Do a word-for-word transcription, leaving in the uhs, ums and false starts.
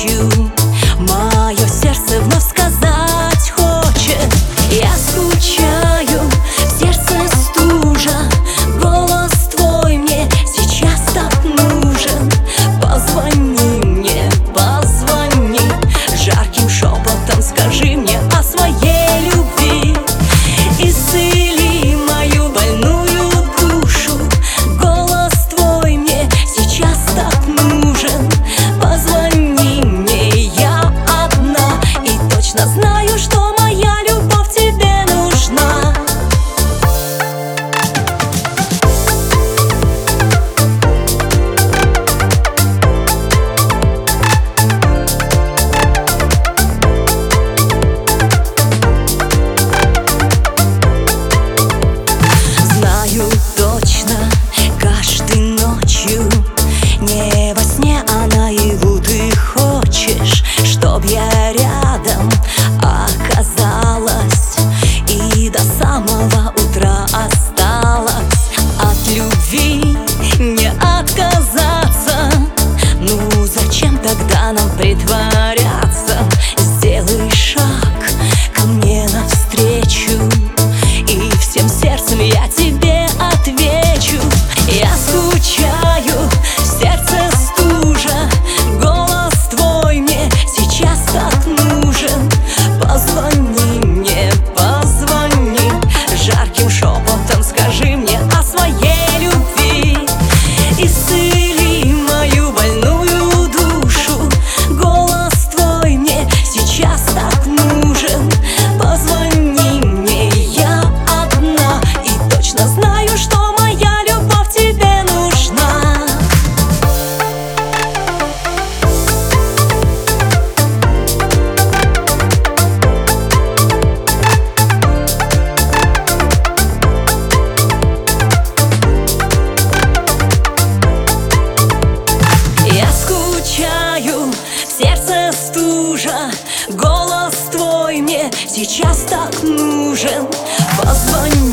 ночью мое сердце вновь сказать хочет. Я скучаю, в сердце стужа, голос твой мне сейчас так нужен. Позвони мне, позвони, жарким шепотом скажи мне о своей любви. Исцели мою больную душу, голос твой мне сейчас так нужен. Позвони мне, я одна, и точно знаю, что моя любовь тебе нужна. Знаю точно, каждой ночью, не во сне, а наяву ты хочешь, чтоб я рядом оказалась и до самого утра осталась. От любви не отказаться, ну зачем тогда нам притворяться? Сделай шаг ко мне навстречу, и всем сердцем я тебе отвечу. Я скучаю, в сердце стужа, голос твой мне сейчас так нужен. Позвони мне, позвони, жарким шепотом скажи мне о своей любви. Исцели мою больную душу, голос твой мне сейчас так нужен. Позвони мне, я одна, и точно знаю, что моя любовь тебе нужна. Я скучаю, в сердце стужа, голос твой мне сейчас так нужен. Позвони